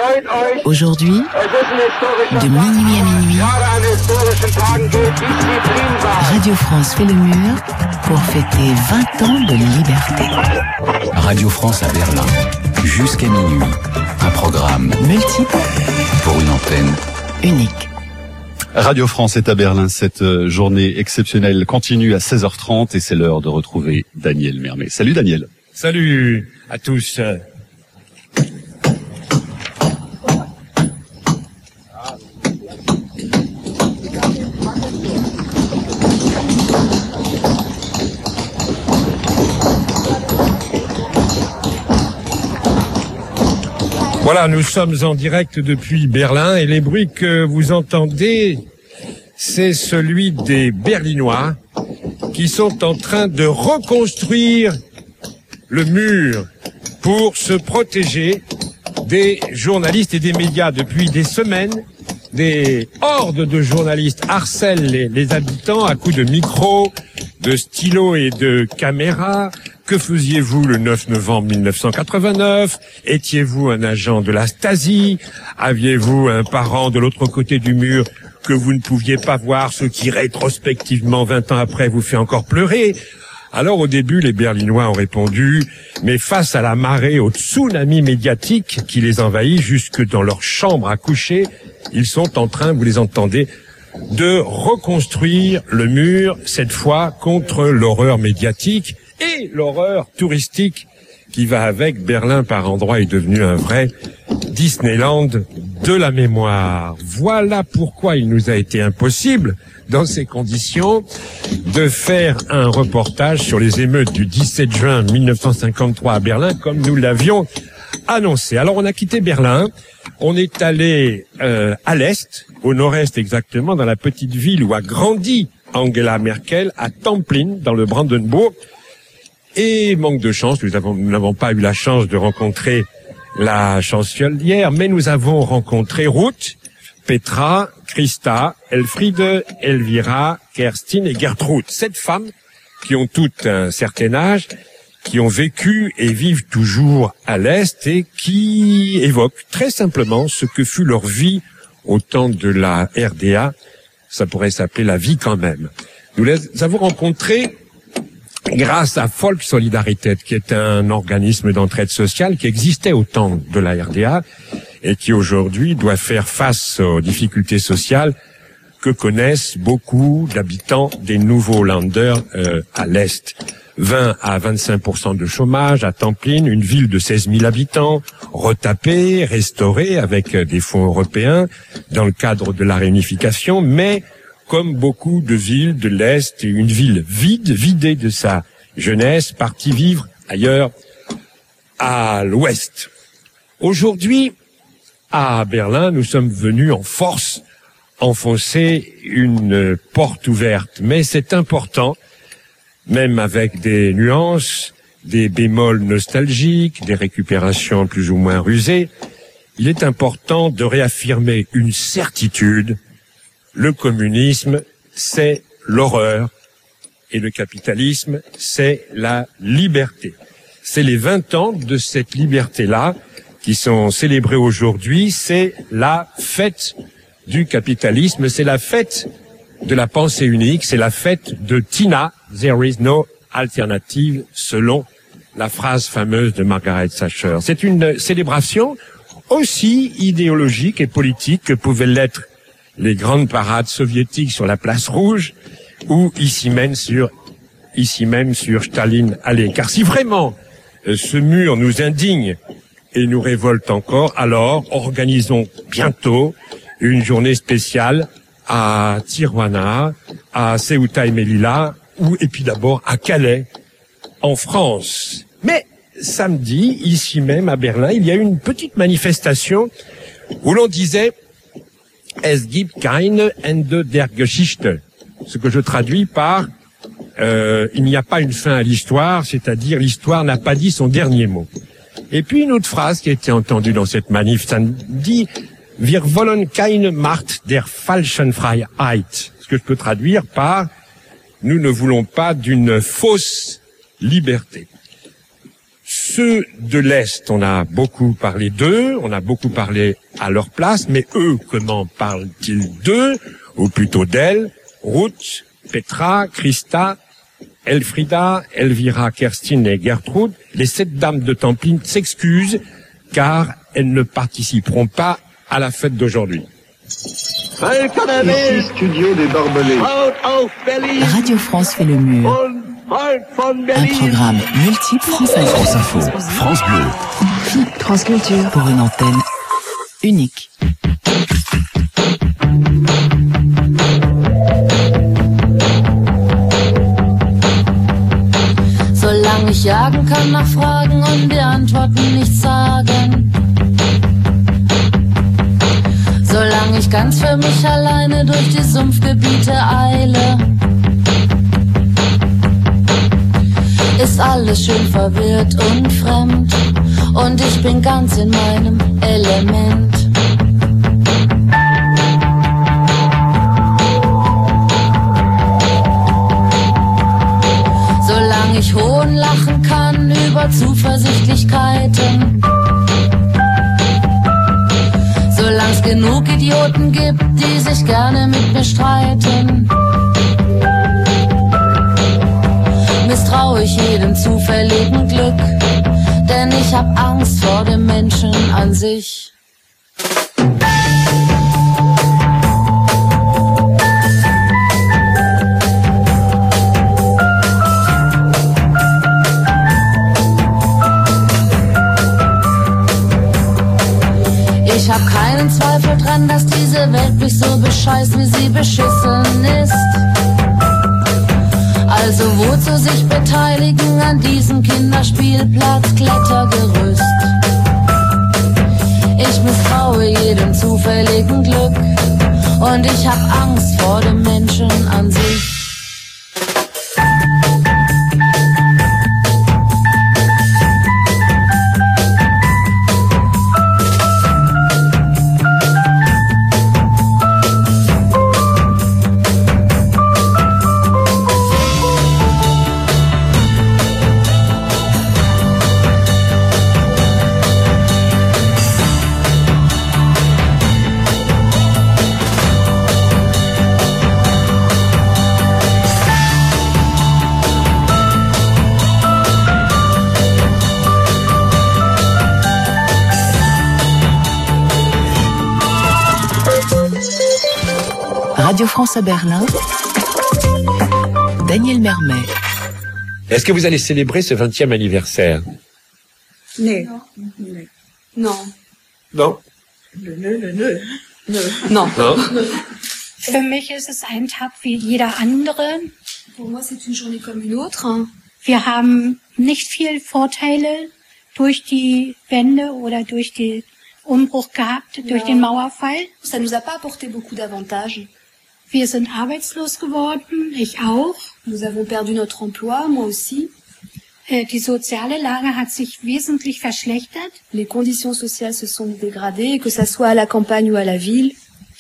Aujourd'hui, de minuit à minuit, Radio France fait le mur pour fêter 20 ans de liberté. Radio France à Berlin, jusqu'à minuit. Un programme Multiple pour une antenne unique. Radio France est à Berlin. Cette journée exceptionnelle continue à 16h30 et c'est l'heure de retrouver Daniel Mermet. Salut Daniel. Salut à tous. Voilà, nous sommes en direct depuis Berlin et les bruits que vous entendez, c'est celui des Berlinois qui sont en train de reconstruire le mur pour se protéger des journalistes et des médias. Depuis des semaines, des hordes de journalistes harcèlent les habitants à coups de micros, de stylos et de caméras. Que faisiez-vous le 9 novembre 1989? Étiez-vous un agent de la Stasi? Aviez-vous un parent de l'autre côté du mur que vous ne pouviez pas voir, ce qui rétrospectivement 20 ans après vous fait encore pleurer? Alors au début, les Berlinois ont répondu, mais face à la marée, au tsunami médiatique qui les envahit jusque dans leur chambre à coucher, ils sont en train, vous les entendez, de reconstruire le mur, cette fois contre l'horreur médiatique et l'horreur touristique qui va avec. Berlin, par endroits, est devenu un vrai Disneyland de la mémoire. Voilà pourquoi il nous a été impossible, dans ces conditions, de faire un reportage sur les émeutes du 17 juin 1953 à Berlin, comme nous l'avions annoncé. Alors, on a quitté Berlin, on est allé à l'est, au nord-est exactement, dans la petite ville où a grandi Angela Merkel, à Templin, dans le Brandenbourg. Et manque de chance, nous n'avons pas eu la chance de rencontrer la chancelière, mais nous avons rencontré Ruth, Petra, Christa, Elfriede, Elvira, Kerstin et Gertrude. 7 femmes qui ont toutes un certain âge, qui ont vécu et vivent toujours à l'Est et qui évoquent très simplement ce que fut leur vie au temps de la RDA. Ça pourrait s'appeler la vie quand même. Nous les avons rencontrés grâce à Folk Solidarität, qui est un organisme d'entraide sociale qui existait au temps de la RDA et qui aujourd'hui doit faire face aux difficultés sociales que connaissent beaucoup d'habitants des nouveaux Länder à l'Est. 20 à 25% de chômage à Templin, une ville de 16 000 habitants, retapée, restaurée avec des fonds européens dans le cadre de la réunification, mais comme beaucoup de villes de l'Est, une ville vide, vidée de sa jeunesse, partie vivre ailleurs à l'Ouest. Aujourd'hui, à Berlin, nous sommes venus en force enfoncer une porte ouverte. Mais c'est important, même avec des nuances, des bémols nostalgiques, des récupérations plus ou moins rusées, il est important de réaffirmer une certitude. Le communisme, c'est l'horreur et le capitalisme, c'est la liberté. C'est les 20 ans de cette liberté-là qui sont célébrés aujourd'hui. C'est la fête du capitalisme, c'est la fête de la pensée unique, c'est la fête de Tina, there is no alternative, selon la phrase fameuse de Margaret Thatcher. C'est une célébration aussi idéologique et politique que pouvaient l'être les grandes parades soviétiques sur la place Rouge ou ici même sur Staline Allée. Car si vraiment ce mur nous indigne et nous révolte encore, alors organisons bientôt une journée spéciale à Tijuana, à Ceuta et Melilla, et puis d'abord à Calais, en France. Mais samedi, ici même à Berlin, il y a eu une petite manifestation où l'on disait Es gibt keine Ende der Geschichte, ce que je traduis par il n'y a pas une fin à l'histoire, c'est-à-dire l'histoire n'a pas dit son dernier mot. Et puis une autre phrase qui a été entendue dans cette manif, ça dit Wir wollen keine Macht der falschen Freiheit, ce que je peux traduire par nous ne voulons pas d'une fausse liberté. ceux de l'Est, on a beaucoup parlé d'eux, on a beaucoup parlé à leur place, mais eux, comment parlent-ils d'eux, ou plutôt d'elles? Ruth, Petra, Christa, Elfrida, Elvira, Kerstin et Gertrude, les 7 dames de Tampines s'excusent car elles ne participeront pas à la fête d'aujourd'hui. Ici, studio des Barbelés. Radio France fait le mur. Un programme multiple France Info. France Info, France Bleu. France Culture pour une antenne unique. Solange ich jagen kann nach Fragen und die Antworten nichts sagen. Solange ich ganz für mich alleine durch die Sumpfgebiete eile, ist alles schön verwirrt und fremd und ich bin ganz in meinem Element. Solange ich Hohn lachen kann über Zuversichtlichkeiten, solange es genug Idioten gibt, die sich gerne mit mir streiten, misstraue ich jedem zufälligen Glück, denn ich hab Angst vor dem Menschen an sich. Ich hab keinen Zweifel dran, dass diese Welt mich so bescheißt, wie sie beschissen ist. Also wozu sich beteiligen an diesem Kinderspielplatz, Klettergerüst? Ich misstraue jedem zufälligen Glück und ich hab Angst vor dem Menschen an sich. Radio France à Berlin, Daniel Mermet. Est-ce que vous allez célébrer ce 20e anniversaire? Nee. Non. Non. Nö. Non. Non. Für mich ist es ein Tag wie jeder andere. Pour moi, c'est une journée comme une autre. Wir haben nicht viel Vorteile durch die Wende oder durch den Umbruch gehabt, durch den Mauerfall. Ça nous a pas apporté beaucoup d'avantages. Wir sind arbeitslos geworden, ich auch. Nous avons perdu notre emploi, moi aussi. Die soziale Lage hat sich wesentlich verschlechtert. Les conditions sociales se sont dégradées, que ça soit à la campagne ou à la ville.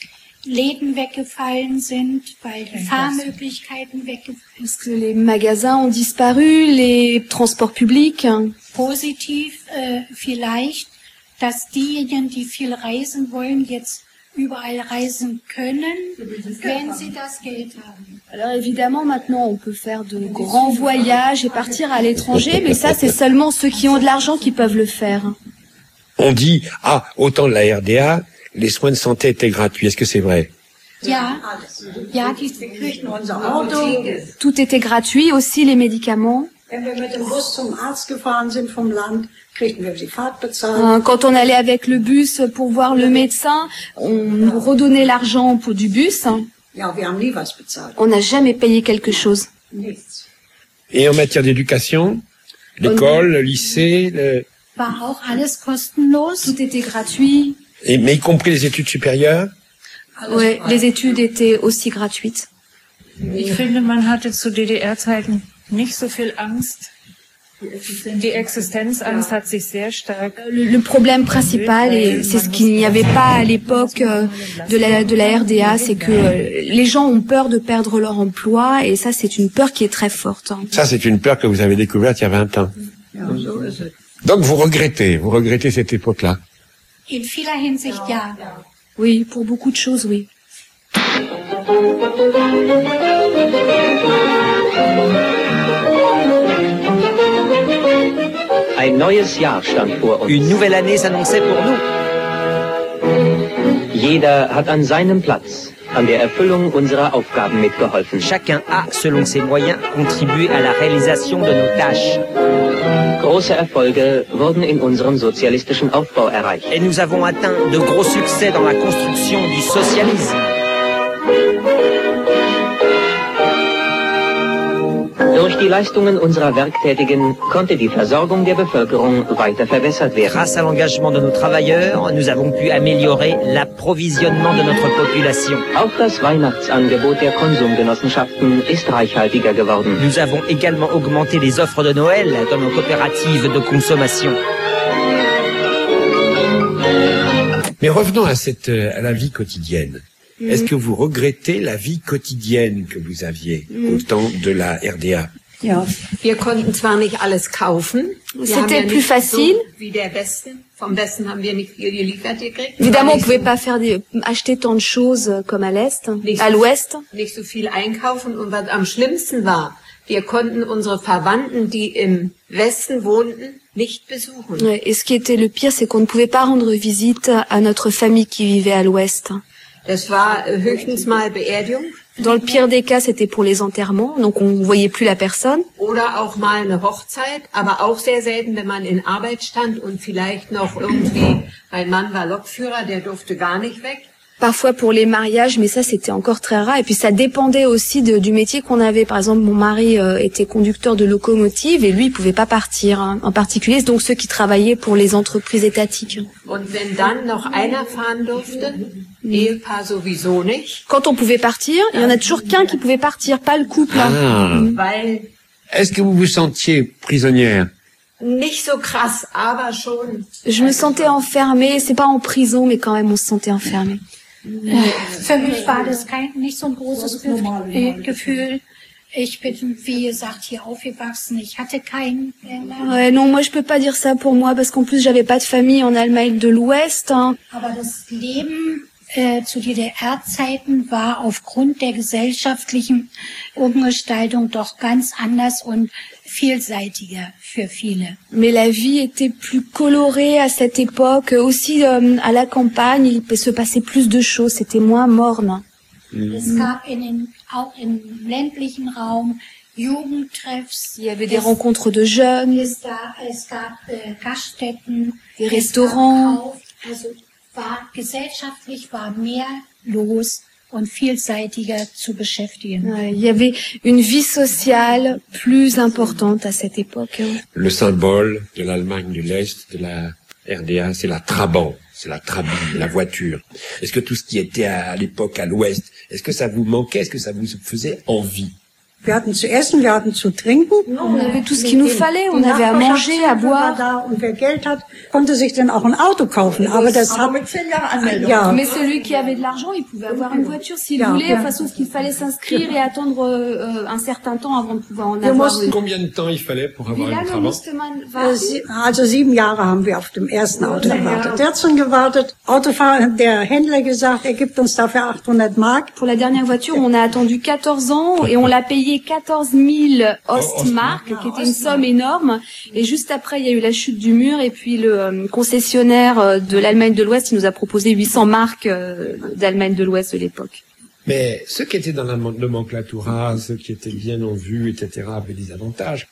Läden weggefallen sind, weil die Fahrmöglichkeiten weggefallen sind. Parce que les magasins ont disparu, les transports publics. Positiv vielleicht, dass diejenigen, die viel reisen wollen, jetzt überall reisen können, wenn sie das Geld haben. Alors évidemment, maintenant, on peut faire de grands voyages et partir à l'étranger, mais ça, c'est seulement ceux qui ont de l'argent qui peuvent le faire. On dit, au temps de la RDA, les soins de santé étaient gratuits. Est-ce que c'est vrai? Ja, die kriegten unser Auto. Tout était gratuit, aussi les médicaments. Wenn wir mit dem Bus zum Arzt gefahren sind vom Land, kriegten wir die Fahrt bezahlt. Quand on allait avec le bus pour voir le médecin, on nous redonnait l'argent pour du bus. Ja, wir haben nie was bezahlt. On n'a jamais payé quelque chose. Nichts. Et en matière d'éducation, l'école, le lycée, War auch alles kostenlos. Tout était gratuit. mais y compris les études supérieures? Ouais, les études étaient aussi gratuites. Ich finde, man hatte zu DDR-Zeiten nicht so viel Angst. Die Existenzangst hat sich sehr stark. Le problème principal, et c'est ce qu'il n'y avait pas à l'époque de la RDA, c'est que les gens ont peur de perdre leur emploi, et ça, c'est une peur qui est très forte. Ça, c'est une peur que vous avez découverte il y a 20 ans. Ja, so ist es. Donc vous regrettez cette époque-là? In vieler Hinsicht ja. Oui, pour beaucoup de choses, oui. Ein neues Jahr stand vor uns. Une nouvelle année s'annonçait pour nous. Jeder hat an seinem Platz an der Erfüllung unserer Aufgaben mitgeholfen. Chacun a, selon ses moyens, contribué à la réalisation de nos tâches. Große Erfolge wurden in unserem sozialistischen Aufbau erreicht. Et nous avons atteint de gros succès dans la construction du socialisme. Durch die Leistungen unserer Werktätigen konnte die Versorgung der Bevölkerung weiter verbessert werden. Grâce à l'engagement de nos travailleurs, nous avons pu améliorer l'approvisionnement de notre population. Auch das Weihnachtsangebot der Konsumgenossenschaften ist reichhaltiger geworden. Nous avons également augmenté les offres de Noël dans nos coopératives de consommation. Mais revenons à la vie quotidienne. Est-ce que vous regrettez la vie quotidienne que vous aviez au temps de la RDA? Ja, wir konnten zwar nicht alles kaufen. C'était plus facile. So wie der Westen. Vom Westen haben wir nicht viel geliefert gekriegt. Évidemment, on pouvait pas acheter tant de choses comme à l'Est, à l'Ouest. Nicht so viel einkaufen. Und was am schlimmsten war, wir konnten unsere Verwandten, die im Westen wohnten, nicht besuchen. Et ce qui était le pire, c'est qu'on ne pouvait pas rendre visite à notre famille qui vivait à l'Ouest. Das war höchstens mal Beerdigung. Dans le pire des cas, c'était pour les enterrements, donc on voyait plus la personne. Oder auch mal eine Hochzeit, aber auch sehr selten, wenn man in Arbeit stand und vielleicht noch irgendwie, mein Mann war Lokführer, der durfte gar nicht weg. Parfois pour les mariages, mais ça c'était encore très rare. Et puis ça dépendait aussi du métier qu'on avait. Par exemple, mon mari était conducteur de locomotive et lui il pouvait pas partir. Hein. En particulier, donc ceux qui travaillaient pour les entreprises étatiques. Und wenn dann noch einer fahren durfte, Ehepaar sowieso nicht. Quand on pouvait partir, il y en a toujours qu'un qui pouvait partir, pas le couple. Weil Est-ce que vous vous sentiez prisonnière? Nicht so krass, aber schon. Je me sentais enfermée. C'est pas en prison, mais quand même on se sentait enfermée. Für mich war das nicht so ein großes Gefühl. Ich bin, wie gesagt, hier aufgewachsen. Ich hatte keinen. Ouais, non, moi je peux pas dire ça pour moi, parce qu'en plus j'avais pas de famille en Allemagne de l'Ouest. Hein. Aber das Leben zu DDR-Zeiten war aufgrund der gesellschaftlichen Umgestaltung doch ganz anders und vielseitiger für viele. Mais la vie était plus colorée à cette époque. Aussi à la campagne, il se passait plus de choses. C'était moins morne. Es gab auch im ländlichen Raum Jugendtreffs. Il y avait des rencontres de jeunes. Es gab Gaststätten, des restaurants. Also gesellschaftlich war mehr los und vielseitiger zu beschäftigen. Ouais, il y avait une vie sociale plus importante à cette époque. Le symbole de l'Allemagne de l'Est, de la RDA, c'est la Trabant, c'est la Trabine, la voiture. Est-ce que tout ce qui était à l'époque à l'Ouest, est-ce que ça vous manquait, est-ce que ça vous faisait envie? Wir hatten zu essen, wir hatten zu trinken. On avait tout ce qu'il nous fallait, on avait à manger, à boire. Und wer Geld hat, konnte sich dann auch ein Auto kaufen. Aber das hat, ja. Mais celui qui avait de l'argent, il pouvait avoir une voiture s'il voulait. De toute façon, qu'il fallait s'inscrire et attendre un certain temps avant de pouvoir en avoir. Combien de temps il fallait pour avoir une Trabant? Also 7 Jahre haben wir auf dem ersten Auto gewartet. Der hat schon gewartet. Autofahrer, der Händler gesagt, er gibt uns dafür 800 Mark. Pour la dernière voiture, on a attendu 14 ans et on l'a payé 14 000 Ostmark, qui était une somme énorme. Et juste après, il y a eu la chute du mur. Et puis le concessionnaire de l'Allemagne de l'Ouest, il nous a proposé 800 marks d'Allemagne de l'Ouest de l'époque. Mais ceux qui étaient dans la nomenclatura, ceux qui étaient bien en vue, etc., avaient des avantages.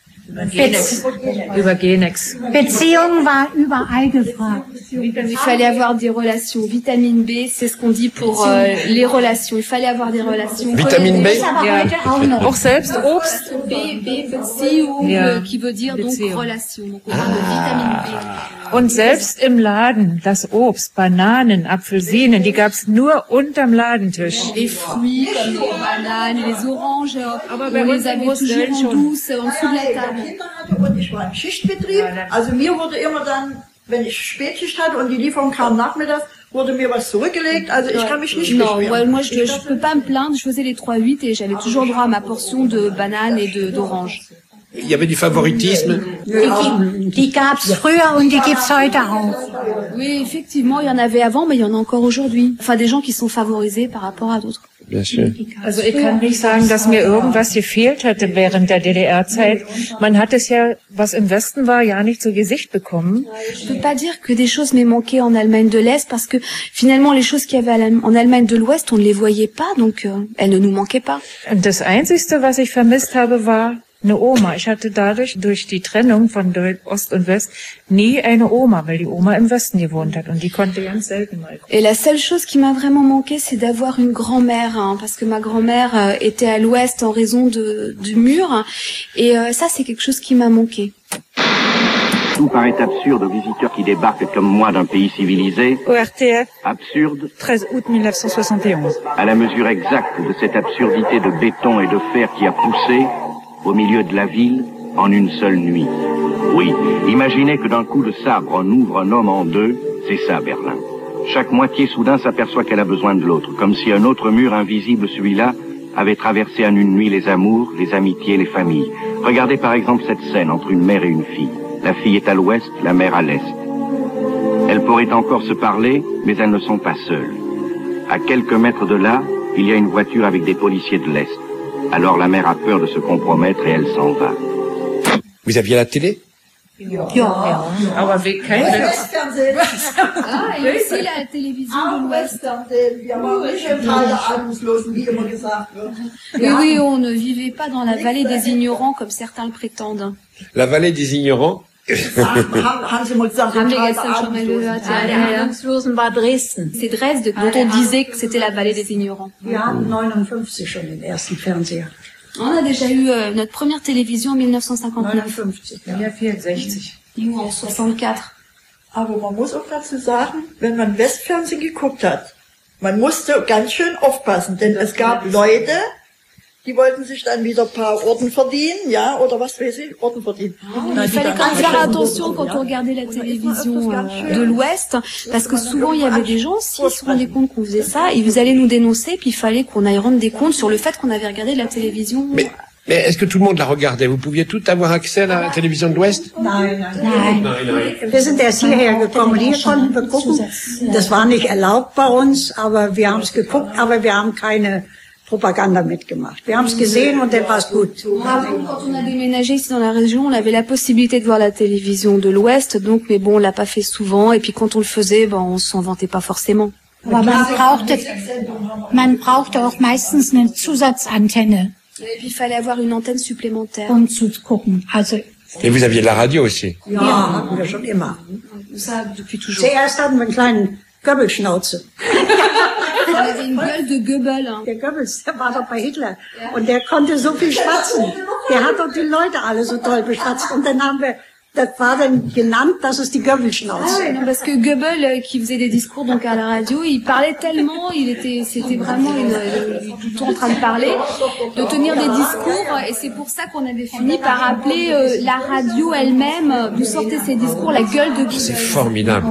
Über Genex. Beziehung war überall gefragt. Il fallait avoir des relations. Vitamine B, c'est ce qu'on dit pour les relations. Il fallait avoir des relations. Vitamine B? Auch selbst Obst. Beziehung, qui veut dire donc relation. Donc on parle de Vitamine B. Und selbst im Laden, das Obst, Bananen, Apfelsinen, die gab's nur unterm Ladentisch. Les fruits comme les bananes, les oranges, on les avait toujours en douce, en dessous de la table. Kinder hatte und ich war im Schichtbetrieb. Also mir wurde immer dann, wenn ich Spätschicht hatte und die Lieferung kam nachmittags, wurde mir was zurückgelegt. Also ich kann mich nicht beschweren. Non, moi je peux pas me plaindre. Je faisais les 3-8 et j'avais toujours droit à ma portion de bananes et d'oranges. Il y avait du favoritisme. Die gab's früher und die gibt's heute auch. Oui, effectivement, il y en avait avant, mais il y en a encore aujourd'hui. Enfin, des gens qui sont favorisés par rapport à d'autres. Bien sûr. Also ich kann nicht sagen, dass mir irgendwas gefehlt hätte während der DDR-Zeit. Man hat es ja, was im Westen war, ja nicht zu Gesicht bekommen. Je peux pas dire que des choses m'aient manqué en Allemagne de l'Est, parce que finalement les choses qu'il y avait en Allemagne de l'Ouest, on ne les voyait pas, donc elles ne nous manquaient pas. Und das Einzigste, was ich vermisst habe, war eine Oma. Ich hatte dadurch, durch die Trennung von Ost und West, nie eine Oma, weil die Oma im Westen gewohnt hat und die konnte ganz selten mal kommen. Et la seule chose qui m'a vraiment manqué, c'est d'avoir une grand-mère, parce que ma grand-mère était à l'Ouest en raison du mur, et ça c'est quelque chose qui m'a manqué. Tout paraît absurde aux visiteurs qui débarquent comme moi d'un pays civilisé. ORTF. Absurde. 13 août 1971. À la mesure exacte de cette absurdité de béton et de fer qui a poussé au milieu de la ville en une seule nuit. Oui, imaginez que d'un coup de sabre on ouvre un homme en deux, c'est ça Berlin. Chaque moitié soudain s'aperçoit qu'elle a besoin de l'autre, comme si un autre mur invisible, celui-là, avait traversé en une nuit les amours, les amitiés, les familles. Regardez par exemple cette scène entre une mère et une fille. La fille est à l'ouest, la mère à l'est. Elles pourraient encore se parler, mais elles ne sont pas seules. À quelques mètres de là, il y a une voiture avec des policiers de l'est. Alors la mère a peur de se compromettre et elle s'en va. Vous aviez la télé? Ja, aber wie keine. Ah, et aussi la télévision de l'Ouest. Oui, on ne vivait pas dans la vallée des ignorants comme certains le prétendent. La vallée des ignorants? Haben wir gestern schon mal gehört. Ja, der Ahnungslosen war Dresden. C'est Dresde dont on disait que c'était la vallée des ignorants. Wir hatten 59 schon den ersten Fernseher. On a déjà eu notre première télévision en 1959. 59, ja. 64. En 64. Aber man muss auch dazu sagen, wenn man Westfernsehen geguckt hat, man musste ganz schön aufpassen, denn es gab Leute, die wollten sich dann wieder ein paar Orden verdienen, ja, oder was weiß ich, Orden verdienen. Il fallait quand même faire attention quand on regardait la télévision de l'Ouest, parce que souvent il y avait des gens, s'ils se rendaient compte qu'on faisait ça, ils allaient nous dénoncer, puis il fallait qu'on aille rendre des comptes sur le fait qu'on avait regardé la télévision. Mais est-ce que tout le monde la regardait? Vous pouviez tout avoir accès à la télévision de l'Ouest? Nein. Wir sind erst hierher gekommen. Hier konnten wir gucken. Das war nicht erlaubt bei uns, aber wir haben es geguckt, aber wir haben keine Propaganda mitgemacht. Wir haben es gesehen und dann war es gut. Quand on a déménagé ici dans la région, on avait la possibilité de voir la télévision de l'Ouest, donc, mais bon, on l'a pas fait souvent, et puis quand on le faisait, on s'en vantait pas forcément. Aber man brauchte auch meistens eine Zusatzantenne. Et puis il fallait avoir une antenne supplémentaire. Um zu gucken. Also Et vous aviez de la radio aussi? Ja, hatten wir schon immer. Ça, depuis toujours. Zuerst hatten wir einen kleinen Goebbels-Schnauze. On avait une gueule de Goebbels. Der Goebbels, der war doch bei Hitler. Und der konnte so viel schwatzen. Der hat doch die Leute alle so toll beschwatzt. Und dann haben wir, das war dann genannt, das ist die Goebbels-Schnauze. Ah, non, parce que Goebbels, qui faisait des discours donc à la radio, il parlait tellement, c'était vraiment tout le temps en train de parler, de tenir des discours, et c'est pour ça qu'on avait fini par appeler la radio elle-même, d'où sortaient ces discours, la gueule de Goebbels. C'est formidable.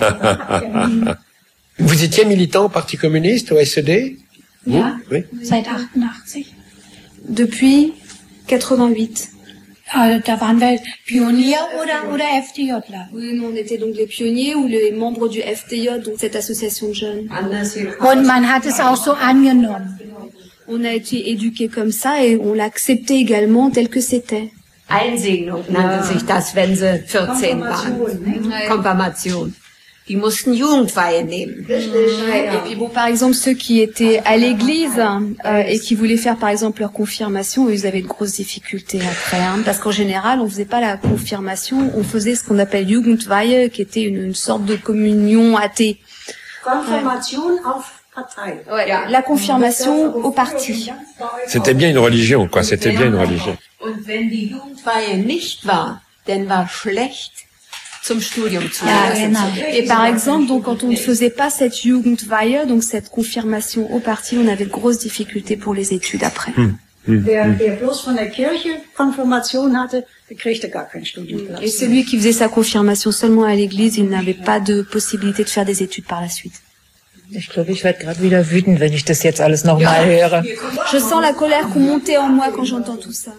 Vous étiez militant au Parti communiste, au SED? Vous? Oui. Seit 88. Depuis 88. Da waren wir Pionier oder FDJler. Oui, nous on était donc les pionniers ou les membres du FDJ, donc cette association de jeunes. Und man hat es auch so angenommen. On a été éduqués comme ça et on l'a accepté également tel que c'était. Einsegnung nannte sich das, wenn sie 14 waren. Konfirmation. Die mussten Jugendweihe nehmen. Et puis bon, par exemple, ceux qui étaient à l'église et qui voulaient faire par exemple leur confirmation, ils avaient de grosses difficultés après, parce qu'en général, on faisait pas la confirmation, on faisait ce qu'on appelle Jugendweihe, qui était une sorte de communion athée. Confirmation auf Partei. Ouais, la confirmation au parti. C'était bien une religion, quoi. C'était bien une religion. Und wenn die Jugendweihe nicht war, dann war schlecht zum Studium zu lassen. Et par exemple, donc quand on ne faisait pas cette Jugendweihe, donc cette confirmation au parti, on avait de grosses difficultés pour les études après. Der bloß von der Kirche Konfirmation hatte, der kriegte gar keinen Studienplatz. Et celui qui faisait sa confirmation seulement à l'église, il n'avait pas de possibilité de faire des études par la suite. Ich glaube, ich werde gerade wieder wütend, wenn ich das jetzt alles nochmal höre. Je sens la colère qu'on montait en moi quand j'entends tout ça.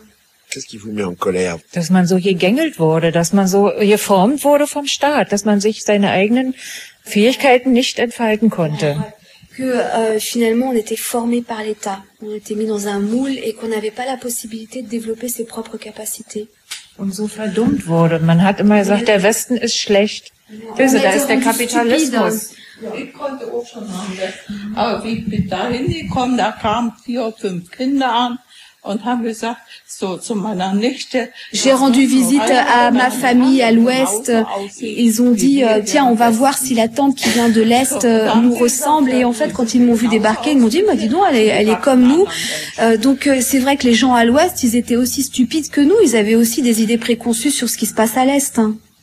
Qu'est-ce qui vous met en colère? Dass man so gegängelt wurde, dass man so geformt wurde vom Staat, dass man sich seine eigenen Fähigkeiten nicht entfalten konnte. Que finalement on était formé par l'État, on était mis dans un moule et qu'on n'avait pas la possibilité de développer ses propres capacités. Und so verdummt wurde. Man hat immer gesagt, der Westen ist schlecht. Böse, da ist der Kapitalismus. Ich konnte auch schon am Westen. Aber wie ich bin da hingekommen, da kamen 4 oder 5 Kinder an und haben gesagt, so zu meiner Nichte. J'ai rendu visite à ma famille à l'ouest. Ils ont dit, tiens, on va voir si la tante qui vient de l'est nous ressemble. Et en fait, quand ils m'ont vu débarquer, ils m'ont dit, dis donc, elle est comme nous. Donc c'est vrai que les gens à l'ouest, ils étaient aussi stupides que nous. Ils avaient aussi des idées préconçues sur ce qui se passe à l'est.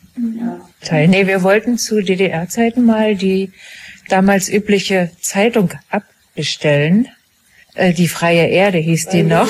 Nee, wir wollten zu DDR-Zeiten mal die damals übliche Zeitung abbestellen. Die Freie Erde hieß die noch.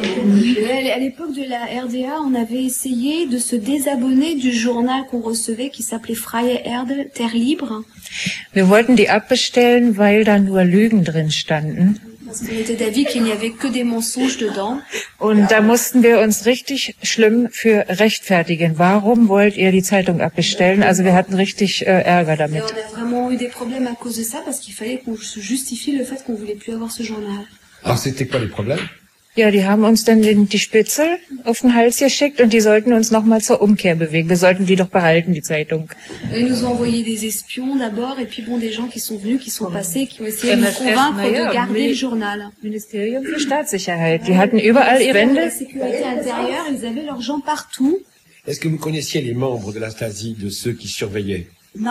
À l'époque de la RDA, on avait essayé de se désabonner du journal qu'on recevait qui s'appelait Freie Erde, Terre libre. Wir wollten die abbestellen, weil da nur Lügen drin standen. Parce qu'on était d'avis qu'il n'y avait que des mensonges dedans. Und da mussten wir uns richtig schlimm für rechtfertigen. Warum wollt ihr die Zeitung abbestellen? Also wir hatten richtig Ärger damit. Et on a vraiment eu des problèmes à cause de ça parce qu'il fallait qu'on se justifie le fait qu'on voulait plus avoir ce journal. Alors c'était quoi les problèmes? Ja, die haben uns dann die Spitzel auf den Hals geschickt und die sollten uns nochmal zur Umkehr bewegen. Wir sollten die doch behalten, die Zeitung. Ils nous ont envoyé des espions d'abord et puis bon, des gens qui sont venus, qui sont passés, qui ont essayé de nous convaincre de garder le journal. Ministerium für Staatssicherheit. Die hatten überall ihre Wände. La sécurité intérieure, ils avaient leurs gens partout. Est-ce que vous connaissiez les membres de la Stasi, de ceux qui surveillaient?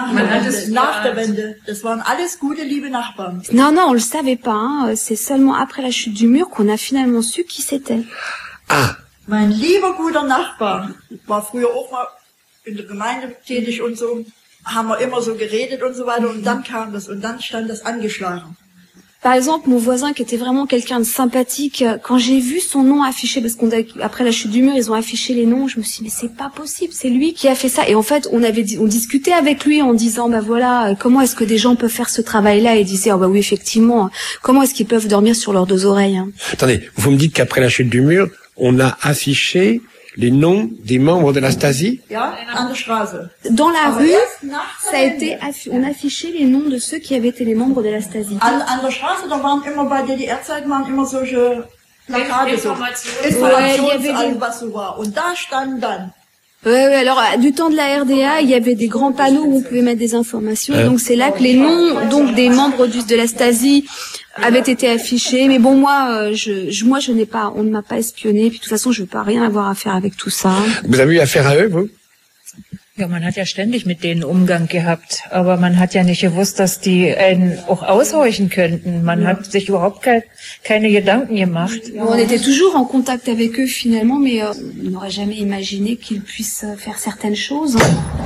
Nach der Wende. Das waren alles gute, liebe Nachbarn. Non, on le savait pas. Hein. C'est seulement après la chute du mur qu'on a finalement su qui c'était. Ah. Mein lieber guter Nachbar war früher auch mal in der Gemeinde tätig und so. Haben wir immer so geredet und so weiter. Und dann kam das und dann stand das angeschlagen. Par exemple, mon voisin qui était vraiment quelqu'un de sympathique, quand j'ai vu son nom affiché, parce qu'après la chute du mur, ils ont affiché les noms, je me suis dit, mais c'est pas possible, c'est lui qui a fait ça. Et en fait, on discutait avec lui en disant, bah voilà, comment est-ce que des gens peuvent faire ce travail-là? Et il disait, oh bah oui, effectivement, comment est-ce qu'ils peuvent dormir sur leurs 2 oreilles? Hein. Attendez, vous me dites qu'après la chute du mur, on a affiché les noms des membres de la Stasi? Ja, an der Straße. Dans la rue, ça a été on affichait les noms de ceux qui avaient été les membres de la Stasi. An der Straße, da waren immer bei DDR-Zeiten waren immer solche Plakate, so Informationen, was so war. Und da stand dann. Ouais, alors du temps de la RDA, il y avait des grands panneaux où on pouvait mettre des informations. Donc c'est là que les noms donc des membres de la Stasi avaient été affichés. Mais bon, moi je n'ai pas, on ne m'a pas espionné. Puis de toute façon, je veux pas rien avoir à faire avec tout ça. Vous avez eu affaire à eux, vous? Ja, man hat ja ständig mit denen Umgang gehabt, aber man hat ja nicht gewusst, dass die einen auch aushorchen könnten. Man hat sich überhaupt keine Gedanken gemacht. On était toujours en contact avec eux finalement, mais on n'aurait jamais imaginé qu'ils puissent faire certaines choses.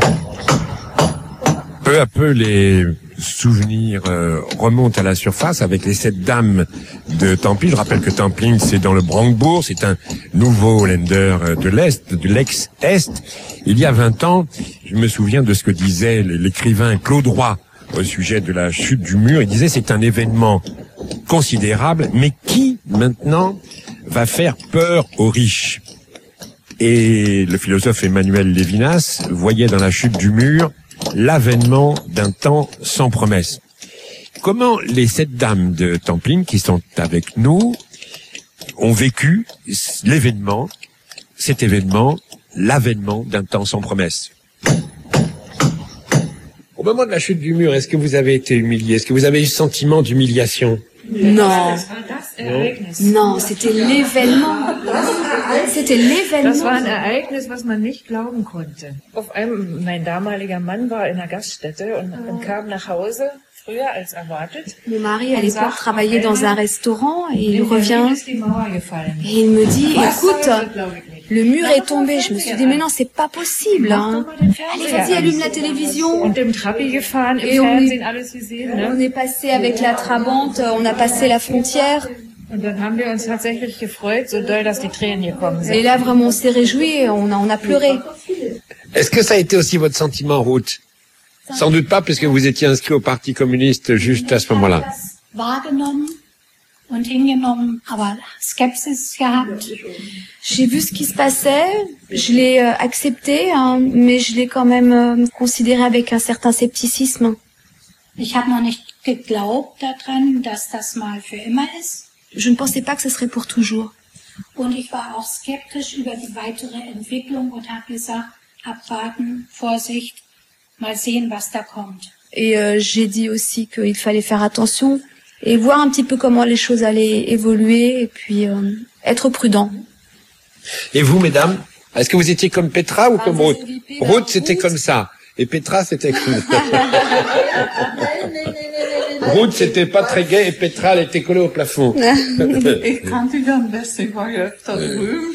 Peu à peu, les souvenirs remontent à la surface avec les 7 dames de Tampling. Je rappelle que Tampling, c'est dans le Brandebourg, c'est un nouveau länder de l'Est, de l'ex-Est. Il y a 20 ans, je me souviens de ce que disait l'écrivain Claude Roy au sujet de la chute du mur. Il disait c'est un événement considérable, mais qui maintenant va faire peur aux riches? Et le philosophe Emmanuel Lévinas voyait dans la chute du mur l'avènement d'un temps sans promesse. Comment les 7 dames de Tampling qui sont avec nous ont vécu cet événement, l'avènement d'un temps sans promesse? Au moment de la chute du mur, est-ce que vous avez été humilié? Est-ce que vous avez eu ce sentiment d'humiliation? Non, c'était l'événement. C'était l'événement. Das war ein Ereignis, was man nicht glauben konnte. Mein damaliger Mann war in einer Gaststätte und kam nach Hause früher als erwartet. Mon mari à l'époque travaillait dans un restaurant et il revient et il me dit, écoute, le mur est tombé. Je me suis dit, mais non, c'est pas possible. Hein. Allez, vas-y, allume la télévision. Et on est passé avec la Trabante, on a passé la frontière. Und dann haben wir uns tatsächlich gefreut, so doll, dass die Tränen gekommen sind. Et là, vraiment, on s'est réjouis, on a pleuré. Est-ce que ça a été aussi votre sentiment en route? Sans doute pas, puisque vous étiez inscrit au Parti communiste juste à ce moment-là. und hingenommen, aber Skepsis gehabt. J'ai vu ce qui se passait, je l'ai accepté, hein, mais je l'ai quand même considéré avec un certain scepticisme. Ich habe noch nicht geglaubt daran, dass das mal für immer ist. Je ne pensais pas que ce serait pour toujours. Und ich war auch skeptisch über die weitere Entwicklung und habe gesagt, abwarten, Vorsicht, mal sehen, was da kommt. Et j'ai dit aussi qu'il fallait faire attention et voir un petit peu comment les choses allaient évoluer et puis être prudent. Et vous, mesdames, est-ce que vous étiez comme Petra ou comme Ruth? Ruth, c'était comme ça. Et Petra, c'était comme ça. Ruth, c'était pas très gai et Petra, elle était collée au plafond. Ich kannte Jan West, ich war ja öfter drüben.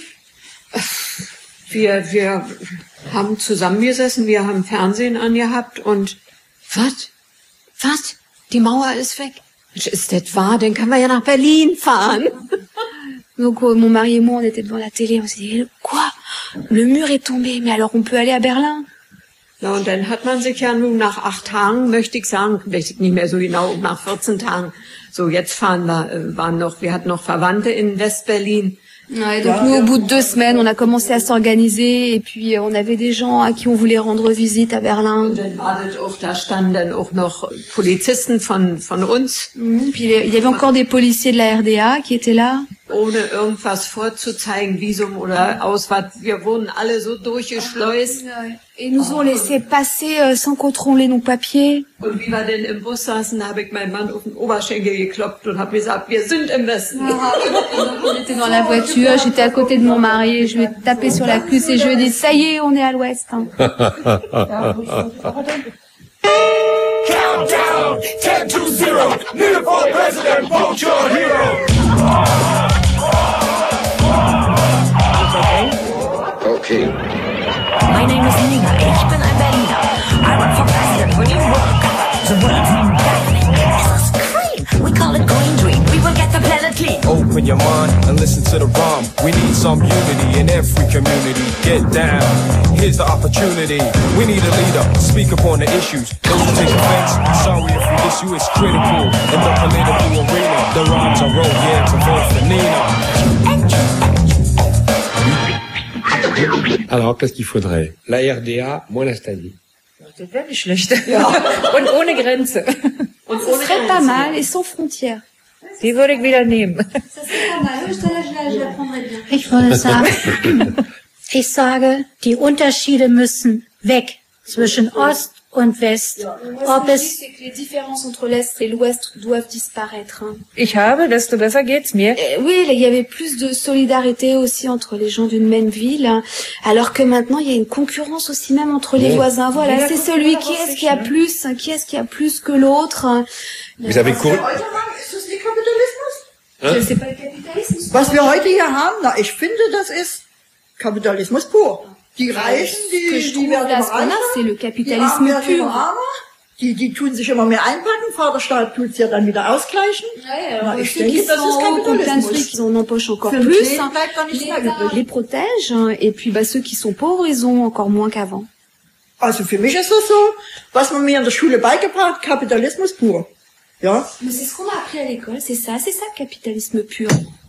Wir haben zusammengesessen, wir haben Fernsehen angehabt und was? Die Mauer ist weg? Ist das wahr? Dann können wir ja nach Berlin fahren. Donc mon mari et moi, on était devant la télé, on s'est dit, quoi? Le mur est tombé, mais alors on peut aller à Berlin? Ja, und dann hat man sich ja nun nach 8 Tagen, möchte ich sagen, weiß ich nicht mehr so genau, nach 14 Tagen, so jetzt fahren wir hatten noch Verwandte in West-Berlin. Ouais, donc nous, au bout de 2 semaines, on a commencé à s'organiser et puis on avait des gens à qui on voulait rendre visite à Berlin. Da standen dann auch noch Polizisten von uns. Puis il y avait encore des policiers de la RDA qui étaient là. Ohne irgendwas vorzuzeigen, Visum oder Ausweis. Wir wurden alle so durchgeschleust. Et nous ont laissé passer sans contrôler nos papiers. Und wie wir denn im Bus saßen, da habe ich meinen Mann auf den Oberschenkel geklopft und habe gesagt, wir sind im Westen. On était dans la voiture, j'étais à côté de mon mari, et je lui ai tapé sur la cuisse et je lui ai dit, ça y est, on est à l'ouest. Hein. Countdown, 10 to 0, kneel for president, vote your hero. Okay. My name is Nina, ich bin ein Berliner. I run for president when you work. The world's new Berlin. This is great. We call it Green Dream. We will get the planet clean. Open your mind and listen to the rhyme. We need some unity in every community. Get down. Here's the opportunity. We need a leader. Speak upon the issues. Those who take offense, sorry if we diss you. It's critical in the political arena. The rhymes are roll, yeah, to vote for Nina. Alors, qu'est-ce qu'il faudrait? La RDA, moins la Stasi. Das wäre nicht schlecht. Ja. Und ohne Grenze. Und ce serait pas mal et sans frontières. Die würde ich wieder nehmen. Ich würde sagen, ich sage, die Unterschiede müssen weg zwischen Ost und West. Ob es les différences entre l'Est et l'Ouest doivent disparaître. Ich habe, desto besser geht's mir. Oui, il y avait plus de solidarité aussi entre les gens d'une même ville, alors que maintenant il y a une concurrence aussi même entre les voisins. Voilà, c'est celui qui est-ce qui a plus que l'autre. Vous avez couru. C'est pas le capitalisme. Was wir heute hier haben, na, ich finde, das ist Kapitalismus pur. Die Reichen, die werden immer reicher, c'est le capitalisme pur. Die tun sich immer mehr einpacken, Vaterstaat tut's ja dann wieder ausgleichen. Na, ich denke, das ist Kapitalismus. Ils en empochent encore plus. Les protègent, et puis ceux qui sont pauvres, ils ont encore moins qu'avant. Also für mich ist das so, was man mir in der Schule beigebracht, Kapitalismus pur. Ja. Mais c'est ce qu'on a appris à l'école, c'est ça le capitalisme pur.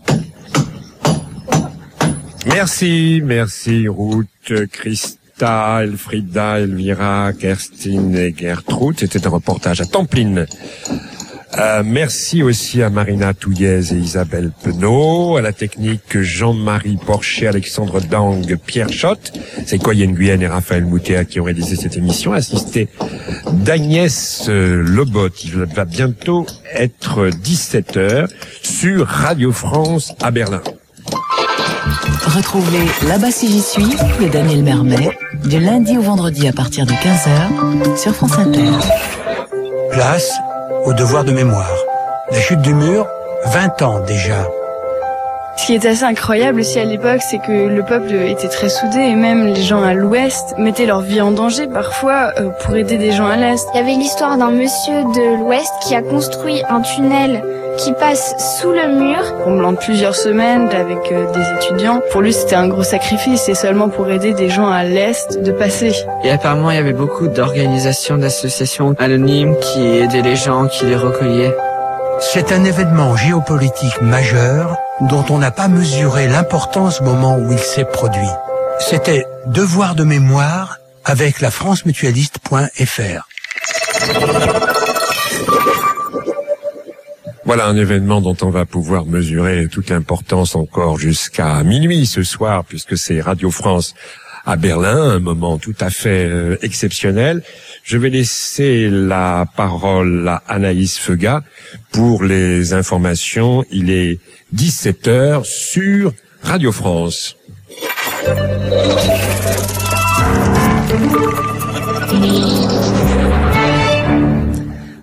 Merci Ruth, Christa, Elfrida, Elvira, Kerstin et Gertrude. C'était un reportage à Templine. Merci aussi à Marina Touillez et Isabelle Penaud, à la technique Jean-Marie Porcher, Alexandre Dang, Pierre Schott, c'est Coyen Nguyen et Raphaël Moutéa qui ont réalisé cette émission, assisté d'Agnès Lobot. Il va bientôt être 17h sur Radio France à Berlin. Retrouvez Là-bas si j'y suis de Daniel Mermet du lundi au vendredi à partir de 15h sur France Inter. Place au devoir de mémoire. La chute du mur, 20 ans déjà. Ce qui est assez incroyable aussi à l'époque, c'est que le peuple était très soudé et même les gens à l'ouest mettaient leur vie en danger parfois pour aider des gens à l'est. Il y avait l'histoire d'un monsieur de l'ouest qui a construit un tunnel qui passe sous le mur. Pendant plusieurs semaines avec des étudiants. Pour lui, c'était un gros sacrifice et seulement pour aider des gens à l'est de passer. Et apparemment, il y avait beaucoup d'organisations, d'associations anonymes qui aidaient les gens, qui les recueillaient. C'est un événement géopolitique majeur dont on n'a pas mesuré l'importance au moment où il s'est produit. C'était Devoir de mémoire avec la francemutualiste.fr. Voilà un événement dont on va pouvoir mesurer toute l'importance encore jusqu'à minuit ce soir, puisque c'est Radio France à Berlin, un moment tout à fait exceptionnel. Je vais laisser la parole à Anaïs Feuga pour les informations. Il est 17h sur Radio France.